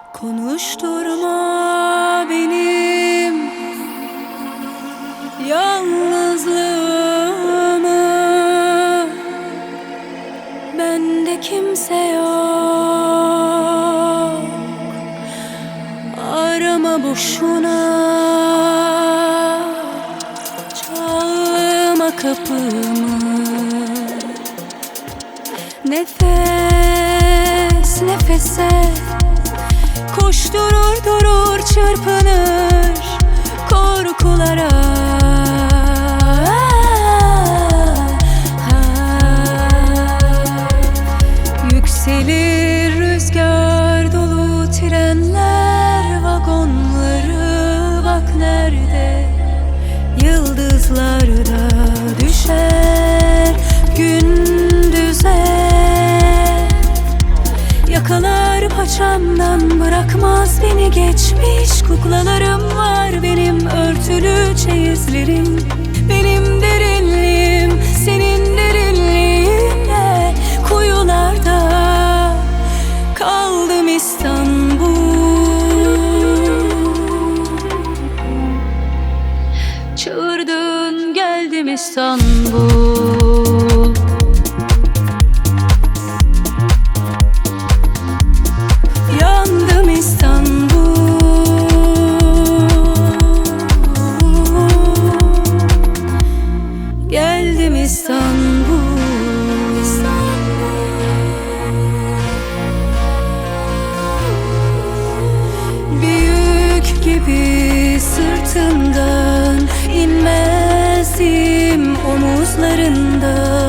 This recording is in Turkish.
Konuşturma benim yalnızlığımı, bende kimse yok. Arama boşuna, çalma kapımı. Nefes nefese koşturur durur, çırpınır korkulara. Yükselir rüzgar dolu trenler vagonları, bak nerede yıldızlar da düşer gündüze. Yakalar paçamdan, bırakmaz beni geçmiş. Kuklalarım var benim, örtülü çeyizlerim. Benim derinliğim senin derinliğinle, kuyularda kaldım İstanbul. Çağırdın geldim İstanbul. Yandım İstanbul. Geldim İstanbul. Büyük gibi sırtımdan inmezdim, omuzlarında